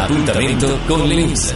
Appuntamento con le news.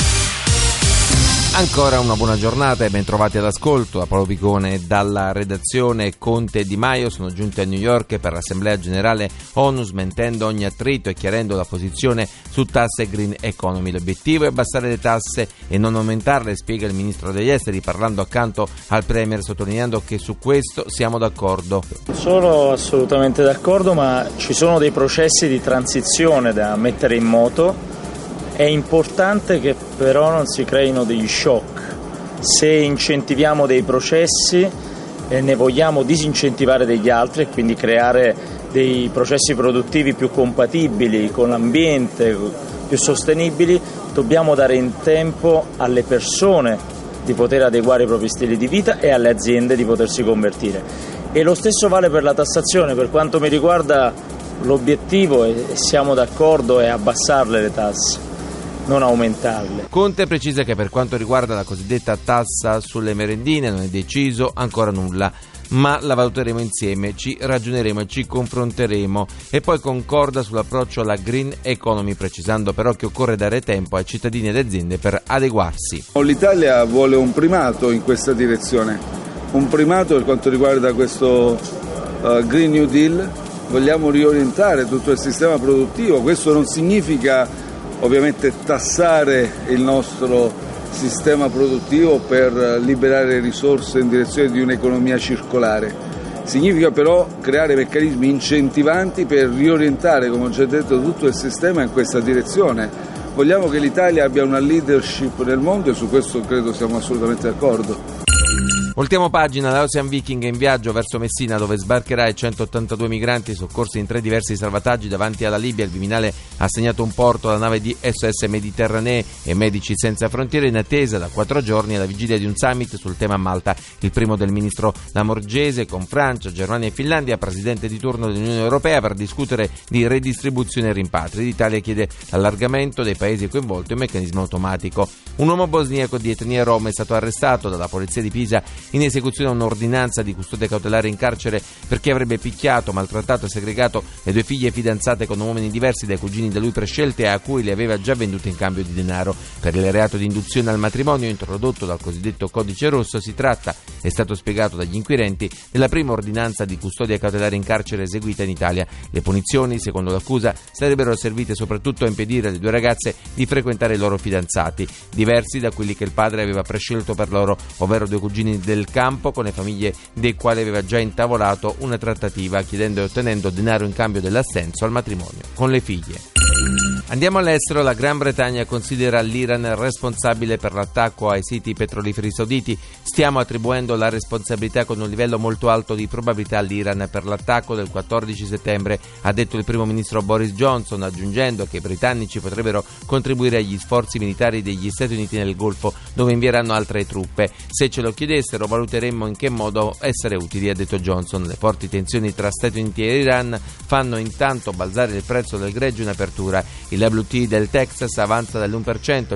Ancora una buona giornata e ben trovati all'ascolto. A Paolo Picone dalla redazione. Conte e Di Maio sono giunti a New York per l'Assemblea Generale ONU, smentendo ogni attrito e chiarendo la posizione su tasse e green economy. L'obiettivo è abbassare le tasse e non aumentarle, spiega il ministro degli esteri, parlando accanto al premier, sottolineando che su questo siamo d'accordo. Sono assolutamente d'accordo, ma ci sono dei processi di transizione da mettere in moto. È importante che però non si creino degli shock. Se incentiviamo dei processi ne vogliamo disincentivare degli altri e quindi creare dei processi produttivi più compatibili con l'ambiente, più sostenibili, dobbiamo dare in tempo alle persone di poter adeguare i propri stili di vita e alle aziende di potersi convertire. E lo stesso vale per la tassazione. Per quanto mi riguarda l'obiettivo, e siamo d'accordo, è abbassarle le tasse, non aumentarle. Conte precisa che per quanto riguarda la cosiddetta tassa sulle merendine non è deciso ancora nulla, ma la valuteremo insieme, ci ragioneremo e ci confronteremo, e poi concorda sull'approccio alla green economy, precisando però che occorre dare tempo ai cittadini ed aziende per adeguarsi. L'Italia vuole un primato in questa direzione, un primato per quanto riguarda questo Green New Deal. Vogliamo riorientare tutto il sistema produttivo. Questo non significa ovviamente tassare il nostro sistema produttivo per liberare risorse in direzione di un'economia circolare. Significa però creare meccanismi incentivanti per riorientare, come ho già detto, tutto il sistema in questa direzione. Vogliamo che l'Italia abbia una leadership nel mondo e su questo credo siamo assolutamente d'accordo. Voltiamo pagina. L'Ocean Viking è in viaggio verso Messina, dove sbarcherà i 182 migranti soccorsi in 3 diversi salvataggi davanti alla Libia. Il Viminale ha assegnato un porto alla nave di SOS Mediterranee e Medici Senza Frontiere, in attesa da 4 giorni alla vigilia di un summit sul tema a Malta, il primo del ministro Lamorgese, con Francia, Germania e Finlandia, presidente di turno dell'Unione Europea, per discutere di redistribuzione e rimpatri. L'Italia chiede l'allargamento dei paesi coinvolti e un meccanismo automatico. Un uomo bosniaco di etnia rom è stato arrestato dalla polizia di Pisa in esecuzione a un'ordinanza di custodia cautelare in carcere perché avrebbe picchiato, maltrattato e segregato le 2 figlie fidanzate con uomini diversi dai cugini da lui prescelte, a cui le aveva già vendute in cambio di denaro. Per il reato di induzione al matrimonio introdotto dal cosiddetto Codice Rosso si tratta, è stato spiegato dagli inquirenti, della prima ordinanza di custodia cautelare in carcere eseguita in Italia. Le punizioni, secondo l'accusa, sarebbero servite soprattutto a impedire alle 2 ragazze di frequentare i loro fidanzati, diversi da quelli che il padre aveva prescelto per loro, ovvero 2 cugini del campo con le famiglie dei quali aveva già intavolato una trattativa, chiedendo e ottenendo denaro in cambio dell'assenso al matrimonio con le figlie. Andiamo all'estero. La Gran Bretagna considera l'Iran responsabile per l'attacco ai siti petroliferi sauditi. Stiamo attribuendo la responsabilità con un livello molto alto di probabilità all'Iran per l'attacco del 14 settembre, ha detto il primo ministro Boris Johnson, aggiungendo che i britannici potrebbero contribuire agli sforzi militari degli Stati Uniti nel Golfo, dove invieranno altre truppe. Se ce lo chiedessero valuteremmo in che modo essere utili, ha detto Johnson. Le forti tensioni tra Stati Uniti e Iran fanno intanto balzare il prezzo del greggio in apertura. Il WTI del Texas avanza dell'1% a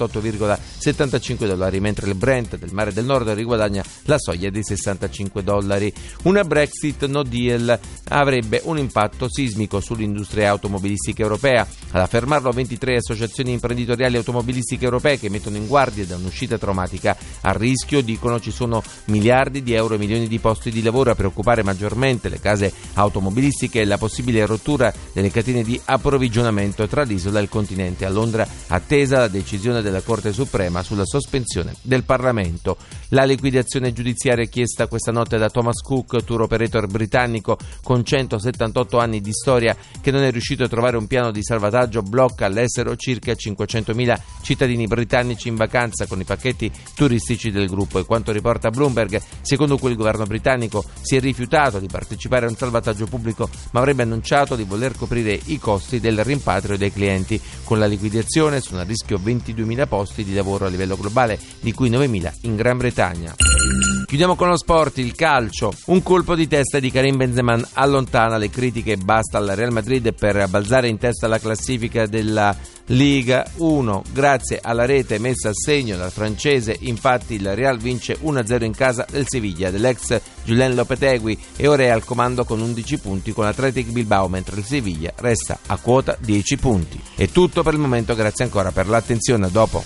$58,75, mentre il Brent del Mare del Nord riguadagna la soglia dei $65. Una Brexit no deal avrebbe un impatto sismico sull'industria automobilistica europea. Ad affermarlo 23 associazioni imprenditoriali automobilistiche europee, che mettono in guardia da un'uscita traumatica. A rischio, dicono, ci sono miliardi di euro e milioni di posti di lavoro. A preoccupare maggiormente le case automobilistiche e la possibile rottura delle catene di approvvigionamento tra l'isola e il continente. A Londra attesa la decisione della Corte Suprema sulla sospensione del Parlamento. La liquidazione giudiziaria chiesta questa notte da Thomas Cook, tour operator britannico con 178 anni di storia, che non è riuscito a trovare un piano di salvataggio, blocca all'estero circa 500.000 cittadini britannici in vacanza con i pacchetti turistici del gruppo. E quanto riporta Bloomberg, secondo cui il governo britannico si è rifiutato di partecipare a un salvataggio pubblico, ma avrebbe annunciato di voler coprire i costi del rimpatrio dei clienti. Con la liquidazione sono a rischio 22.000 posti di lavoro a livello globale, di cui 9.000 in Gran Bretagna. Chiudiamo con lo sport, il calcio. Un colpo di testa di Karim Benzema allontana le critiche e basta al Real Madrid per balzare in testa alla classifica della Liga 1. Grazie alla rete messa a segno dal francese, infatti il Real vince 1-0 in casa del Sevilla dell'ex Julen Lopetegui e ora è al comando con 11 punti con l'Athletic Bilbao, mentre il Sevilla resta a quota 10 punti. È tutto per il momento, grazie ancora per l'attenzione, a dopo.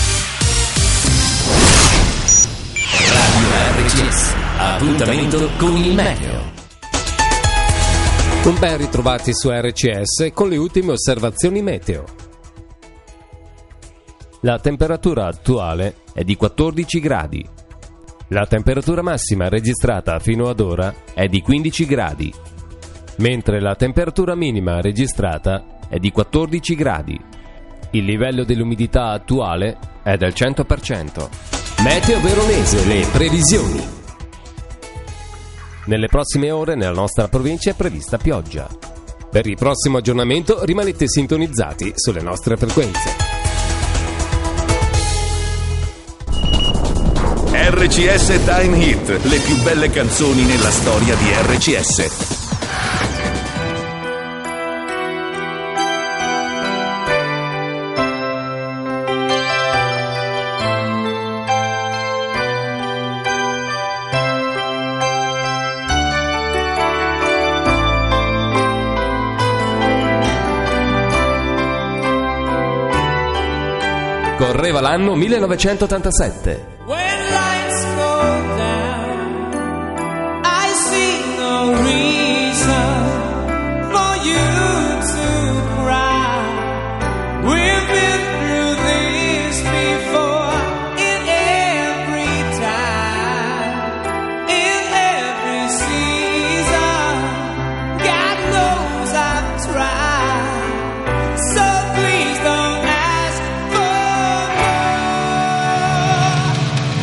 Radio RCS, appuntamento con il meteo. Un ben ritrovati su RCS con le ultime osservazioni meteo. La temperatura attuale è di 14 gradi. La temperatura massima registrata fino ad ora è di 15 gradi, mentre la temperatura minima registrata è di 14 gradi. Il livello dell'umidità attuale è del 100%. Meteo Veronese, le previsioni. Nelle prossime ore nella nostra provincia è prevista pioggia. Per il prossimo aggiornamento rimanete sintonizzati sulle nostre frequenze. RCS Time Hit, le più belle canzoni nella storia di RCS. Correva l'anno 1987. When lights go down, I see no reason for you to cry. We've been through this before, in every time, in every season. God knows I've tried, so please don't ask for more.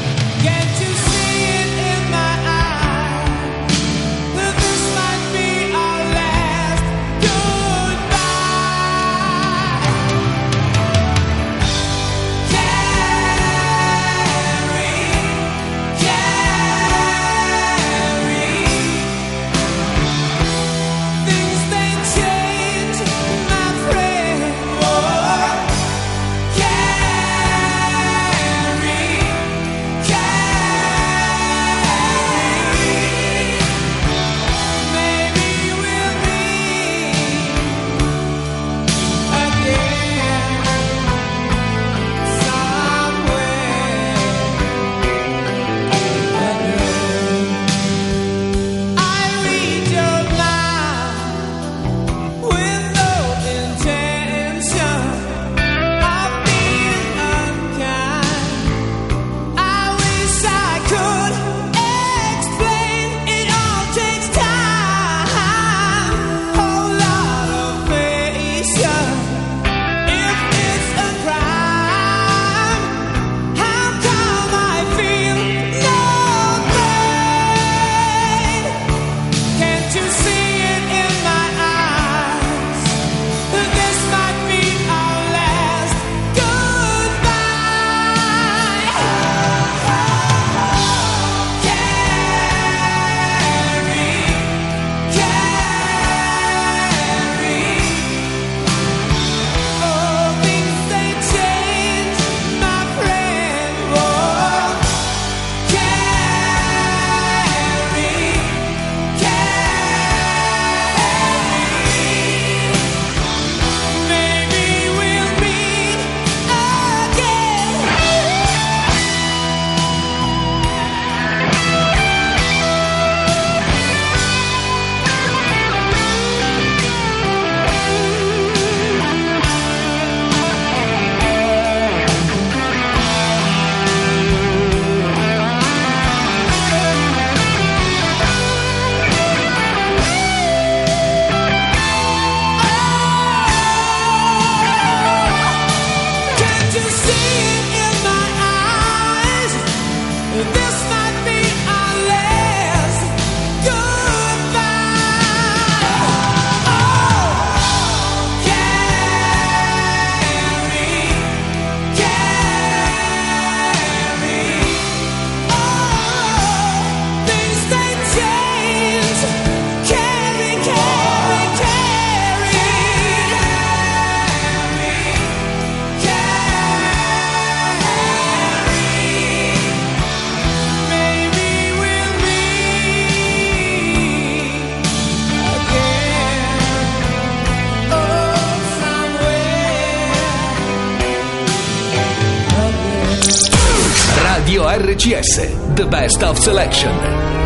Radio RCS, The Best of Selection.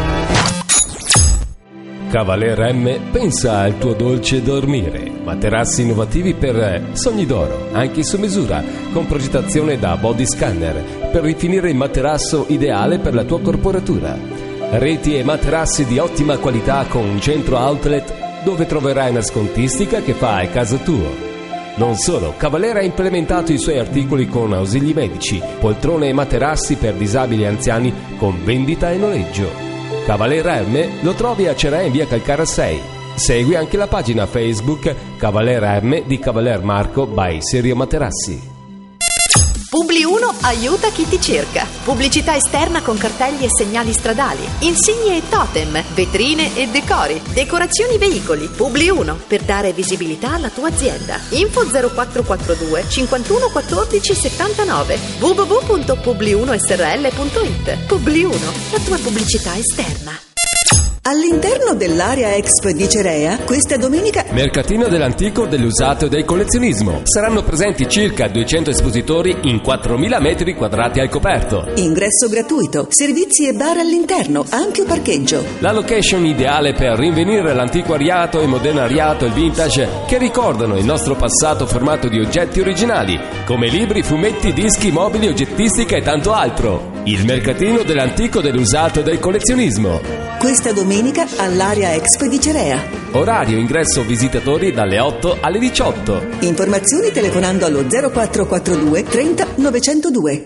Cavalier M pensa al tuo dolce dormire. Materassi innovativi per sogni d'oro, anche su misura, con progettazione da body scanner, per rifinire il materasso ideale per la tua corporatura. Reti e materassi di ottima qualità con un centro outlet dove troverai una scontistica che fa al caso tuo. Non solo, Cavalier ha implementato i suoi articoli con ausili medici, poltrone e materassi per disabili e anziani con vendita e noleggio. Cavalier M lo trovi a Cerea in via Calcara 6. Segui anche la pagina Facebook Cavalier M di Cavalier Marco by Serio Materassi. Publi 1 aiuta chi ti cerca. Pubblicità esterna con cartelli e segnali stradali, insigne e totem, vetrine e decori, decorazioni veicoli. Publi 1 per dare visibilità alla tua azienda. Info 0442 51 14 79 www.publi1srl.it. Publi 1, la tua pubblicità esterna. All'interno dell'area Expo di Cerea, questa domenica Mercatino dell'antico, dell'usato e del collezionismo. Saranno presenti circa 200 espositori in 4.000 metri quadrati al coperto. ingresso gratuito, servizi e bar all'interno, ampio parcheggio. La location ideale per rinvenire l'antiquariato, il modernariato e il vintage che ricordano il nostro passato formato di oggetti originali, come libri, fumetti, dischi, mobili, oggettistica e tanto altro. Il mercatino dell'antico, dell'usato e del collezionismo. Questa domenica all'area Expo di Cerea. Orario ingresso visitatori dalle 8 alle 18. Informazioni telefonando allo 0442 30 902.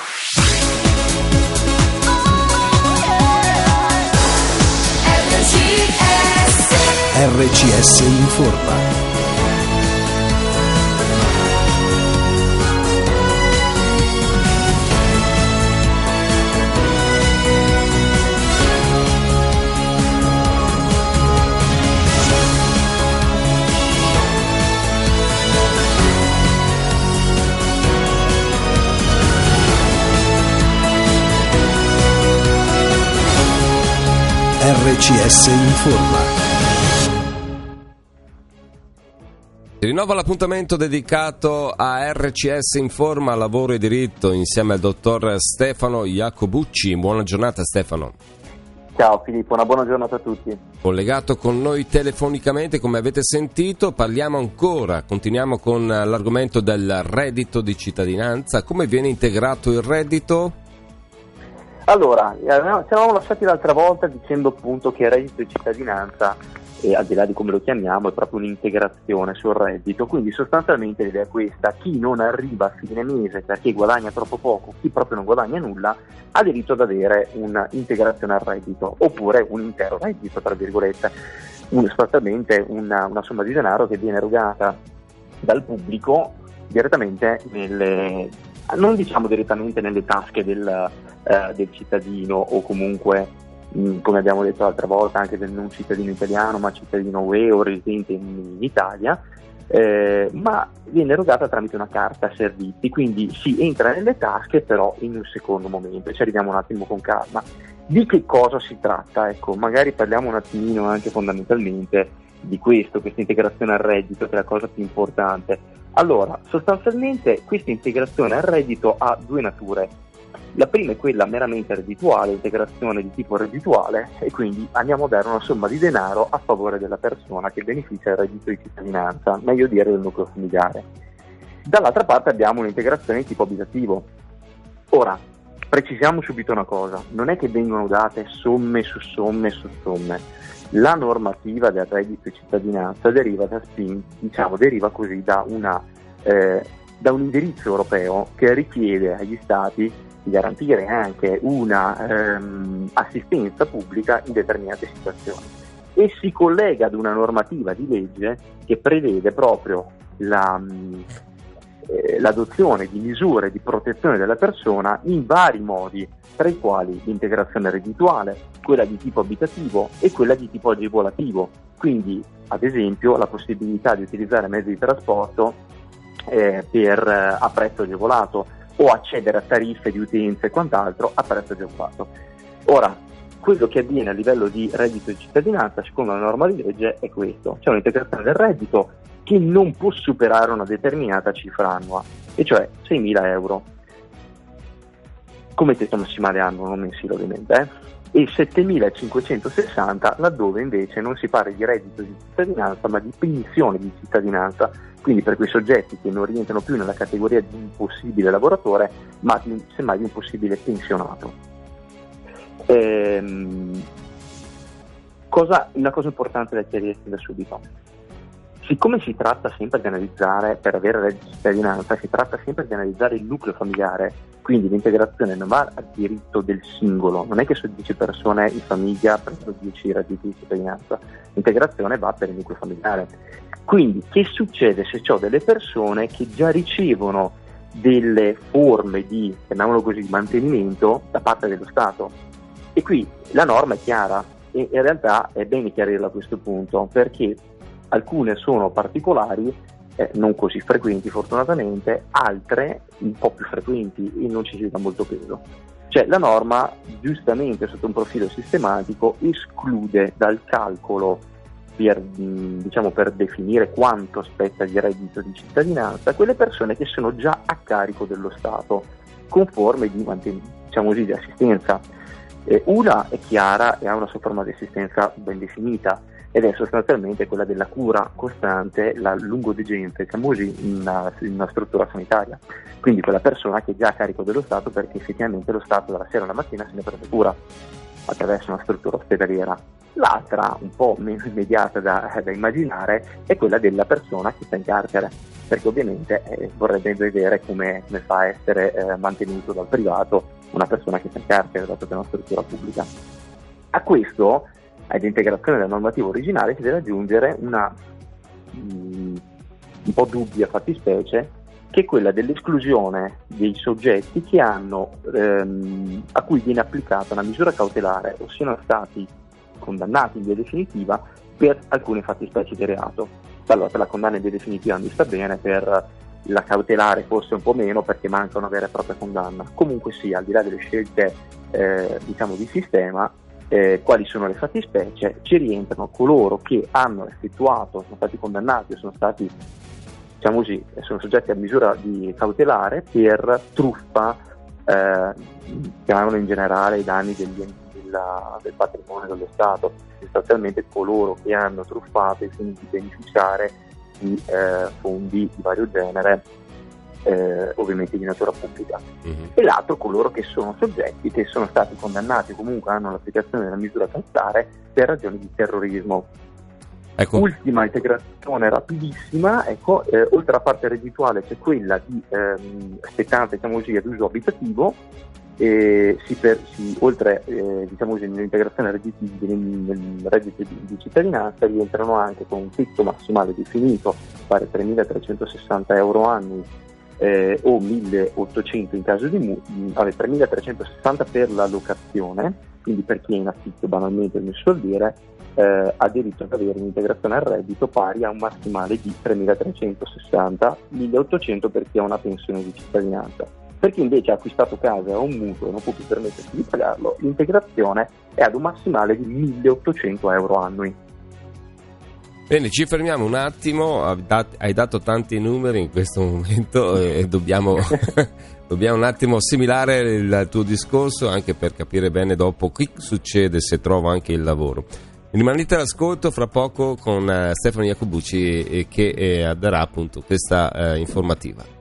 RCS informa. RCS informa. Si rinnova l'appuntamento dedicato a RCS Informa, Lavoro e Diritto insieme al dottor Stefano Iacobucci. Buona giornata Stefano. Ciao Filippo, una buona giornata a tutti. Collegato con noi telefonicamente, come avete sentito, continuiamo con l'argomento del reddito di cittadinanza. Come viene integrato il reddito? Allora, ci eravamo lasciati l'altra volta dicendo appunto che il reddito di cittadinanza, al di là di come lo chiamiamo, è proprio un'integrazione sul reddito, quindi sostanzialmente l'idea è questa: chi non arriva a fine mese perché guadagna troppo poco, chi proprio non guadagna nulla, ha diritto ad avere un'integrazione al reddito, oppure un intero reddito, tra virgolette, sostanzialmente una somma di denaro che viene erogata dal pubblico direttamente non diciamo direttamente nelle tasche del cittadino, o comunque come abbiamo detto l'altra volta anche del non cittadino italiano ma cittadino UE o residente in Italia, ma viene erogata tramite una carta servizi, quindi si entra nelle tasche però in un secondo momento. Ci arriviamo un attimo con calma. Di che cosa si tratta? Ecco, magari parliamo un attimino anche fondamentalmente di questa integrazione al reddito, che è la cosa più importante. Allora, sostanzialmente questa integrazione al reddito ha due nature. La prima è quella meramente reddituale, integrazione di tipo reddituale, e quindi andiamo a dare una somma di denaro a favore della persona che beneficia del reddito di cittadinanza, meglio dire del nucleo familiare. Dall'altra parte abbiamo un'integrazione di tipo abitativo. Ora, precisiamo subito una cosa: non è che vengono date somme su somme su somme. La normativa del reddito di cittadinanza deriva così da un indirizzo europeo che richiede agli Stati di garantire anche una assistenza pubblica in determinate situazioni, e si collega ad una normativa di legge che prevede proprio l'adozione di misure di protezione della persona in vari modi, tra i quali l'integrazione reddituale, quella di tipo abitativo e quella di tipo agevolativo. Quindi, ad esempio, la possibilità di utilizzare mezzi di trasporto a prezzo agevolato, o accedere a tariffe di utenza e quant'altro a prezzo agevolato. Ora, quello che avviene a livello di reddito di cittadinanza, secondo la norma di legge, è questo: c'è un'integrazione del reddito che non può superare una determinata cifra annua, e cioè 6.000 euro. come tetto massimale annuo, non mensile ovviamente, e 7.560 laddove invece non si parla di reddito di cittadinanza ma di pensione di cittadinanza, quindi per quei soggetti che non rientrano più nella categoria di impossibile lavoratore ma semmai di impossibile pensionato. Una cosa importante da chiarirsi da subito: siccome si tratta sempre di analizzare, per avere reddito di cittadinanza, si tratta sempre di analizzare il nucleo familiare, quindi l'integrazione non va a diritto del singolo, non è che su 10 persone in famiglia prendono 10 redditi di cittadinanza, l'integrazione va per il nucleo familiare. Quindi che succede se ho delle persone che già ricevono delle forme di, chiamiamolo così, mantenimento da parte dello Stato? E qui la norma è chiara e in realtà è bene chiarirla a questo punto, perché alcune sono particolari, non così frequenti fortunatamente, altre un po' più frequenti e non ci si dà molto peso. Cioè la norma, giustamente sotto un profilo sistematico, esclude dal calcolo per definire quanto spetta di reddito di cittadinanza quelle persone che sono già a carico dello Stato con forme di di assistenza. Una è chiara e ha una sua forma di assistenza ben definita, ed è sostanzialmente quella della cura costante, la lungodegenza, in una struttura sanitaria. Quindi quella persona che è già a carico dello Stato perché effettivamente lo Stato dalla sera alla mattina se ne prende cura attraverso una struttura ospedaliera. L'altra, un po' meno immediata da immaginare, è quella della persona che sta in carcere, perché ovviamente vorrebbe vedere come fa a essere mantenuto dal privato una persona che sta in carcere, dato che è una struttura pubblica. A questo, all'integrazione della normativa originale, si deve aggiungere una un po' dubbia fattispecie, che è quella dell'esclusione dei soggetti che hanno a cui viene applicata una misura cautelare o siano stati condannati in via definitiva per alcune fattispecie di reato. Allora, per la condanna in via definitiva mi sta bene, per la cautelare forse un po' meno, perché manca una vera e propria condanna. Comunque sia, al di là delle scelte di sistema, quali sono le fattispecie? Ci rientrano coloro che hanno effettuato, sono stati condannati o sono stati, sono soggetti a misura di cautelare per truffa, chiamiamolo in generale, ai danni del patrimonio dello Stato, sostanzialmente coloro che hanno truffato e quindi beneficiare di fondi di vario genere, ovviamente di natura pubblica. E l'altro, coloro che sono soggetti che sono stati condannati o comunque hanno l'applicazione della misura cautelare per ragioni di terrorismo. Ecco. Ultima integrazione rapidissima, oltre alla parte reddituale c'è quella di spettanza ad uso abitativo, oltre nell'integrazione nel reddito di cittadinanza rientrano anche con un tetto massimale definito, pari 3.360 euro annui o 1.800 in caso di 3.360 per la locazione, quindi per chi è in affitto, banalmente nel suol dire, ha diritto ad avere un'integrazione al reddito pari a un massimale di 3.360, 1.800 per chi ha una pensione di cittadinanza. Per chi invece ha acquistato casa o un mutuo e non può più permettersi di pagarlo, l'integrazione è ad un massimale di 1.800 euro annui. Bene, ci fermiamo un attimo, hai dato tanti numeri in questo momento e dobbiamo un attimo assimilare il tuo discorso, anche per capire bene dopo che succede se trovo anche il lavoro. Rimanete all'ascolto, fra poco con Stefano Iacobucci che darà appunto questa informativa.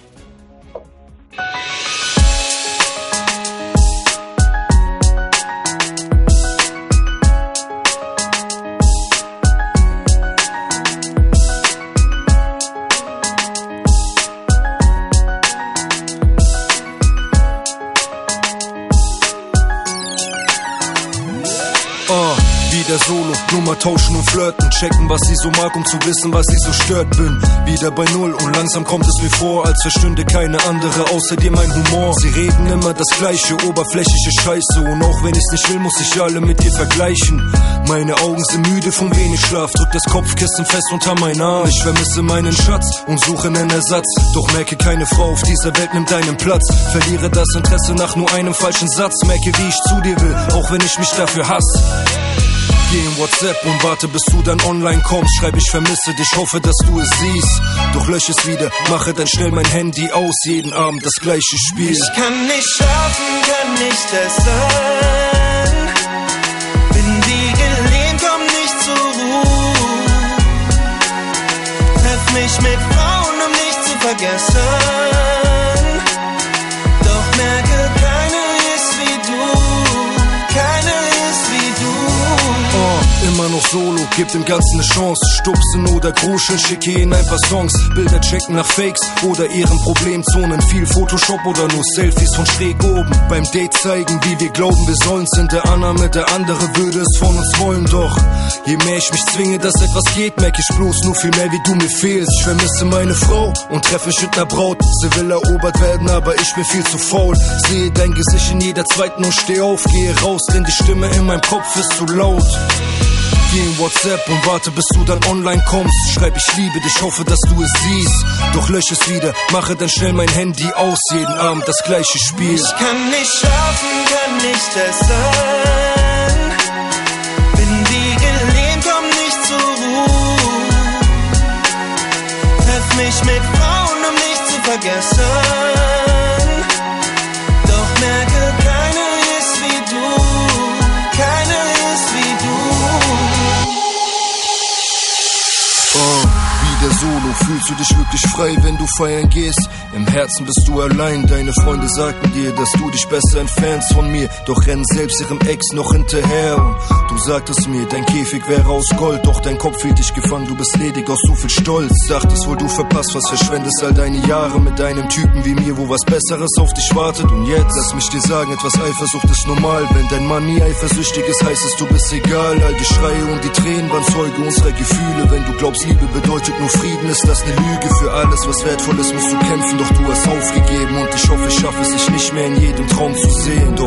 Wieder solo, Nummer tauschen und flirten, checken, was sie so mag, um zu wissen, was sie so stört. Bin wieder bei Null und langsam kommt es mir vor, als verstünde keine andere außer dir mein Humor. Sie reden immer das gleiche, oberflächliche Scheiße, und auch wenn ich's nicht will, muss ich alle mit dir vergleichen. Meine Augen sind müde vom wenig Schlaf, drück das Kopfkissen fest unter meinen Arm. Ich vermisse meinen Schatz und suche einen Ersatz, doch merke, keine Frau auf dieser Welt nimmt deinen Platz. Verliere das Interesse nach nur einem falschen Satz, merke, wie ich zu dir will, auch wenn ich mich dafür hasse. Geh in WhatsApp WhatsApp und warte, bis du dann online kommst. Schreib, ich vermisse dich, hoffe, dass du es siehst. Doch lösch es wieder, mache dann schnell mein Handy aus. Jeden Abend das gleiche Spiel. Ich kann nicht schlafen, kann nicht essen. Bin wie gelähmt, komm nicht zur Ruhe. Treff mich mit Frauen, um nicht zu vergessen. Doch merke, keine ist wie du. Keine ist wie du. Immer noch solo, gib dem Ganzen eine Chance. Stupsen oder Gruscheln, schicke ihnen ein paar Songs. Bilder checken nach Fakes oder ihren Problemzonen. Viel Photoshop oder nur Selfies von schräg oben. Beim Date zeigen, wie wir glauben, wir sollen's. In der Annahme, der andere würde es von uns wollen. Doch je mehr ich mich zwinge, dass etwas geht, merke ich bloß nur viel mehr, wie du mir fehlst. Ich vermisse meine Frau und treffe mich mit ner Braut. Sie will erobert werden, aber ich bin viel zu faul. Sehe dein Gesicht in jeder zweiten und steh auf. Gehe raus, denn die Stimme in meinem Kopf ist zu laut. Geh in WhatsApp und warte, bis du dann online kommst. Schreib, ich liebe dich, hoffe, dass du es siehst. Doch lösch es wieder, mache dann schnell mein Handy aus. Jeden Abend das gleiche Spiel. Ich kann nicht schlafen, kann nicht essen. Bin wie gelähmt, komm nicht zur Ruhe. Treff mich mit Frauen, um nicht zu vergessen. Doch merke, keine ist wie du. Keine ist wie du. Wieder solo, fühlst du dich wirklich frei, wenn du feiern gehst? Im Herzen bist du allein, deine Freunde sagten dir, dass du dich besser entfernst von mir. Doch rennen selbst ihrem Ex noch hinterher und du sagtest mir, dein Käfig wäre aus Gold. Doch dein Kopf hielt dich gefangen, du bist ledig aus so viel Stolz. Dachtest wohl, du verpasst was, verschwendest all deine Jahre mit einem Typen wie mir, wo was Besseres auf dich wartet. Und jetzt, lass mich dir sagen, etwas Eifersucht ist normal. Wenn dein Mann nie eifersüchtig ist, heißt es, du bist egal. All die Schreie und die Tränen waren Zeuge unserer Gefühle. Wenn du glaubst, Liebe bedeutet nur Frieden, ist das eine Lüge. Für alles, was wertvoll ist, musst du kämpfen, doch du hast aufgegeben. Und ich hoffe, ich schaffe es, dich nicht mehr in jedem Traum zu sehen. Doch